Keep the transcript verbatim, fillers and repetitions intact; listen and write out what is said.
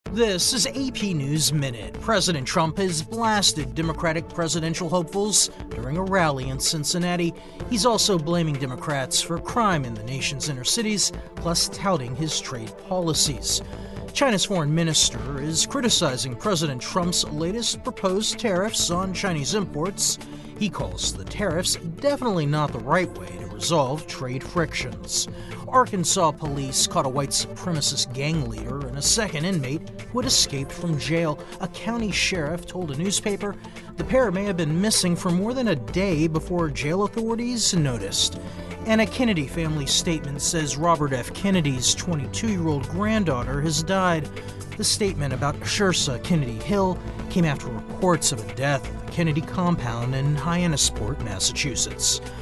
This is A P News Minute. President Trump has blasted Democratic presidential hopefuls during a rally in Cincinnati. He's also blaming Democrats for crime in the nation's inner cities, plus touting his trade policies. China's foreign minister is criticizing President Trump's latest proposed tariffs on Chinese imports. He calls the tariffs definitely not the right way to resolve trade frictions. Arkansas police caught a white supremacist gang leader and a second inmate who had escaped from jail. A county sheriff told a newspaper the pair may have been missing for more than a day before jail authorities noticed. And a Kennedy family statement says Robert F. Kennedy's twenty-two-year-old granddaughter has died. The statement about Shirsa Kennedy Hill came after reports of a death at the Kennedy compound in Hyannisport, Massachusetts.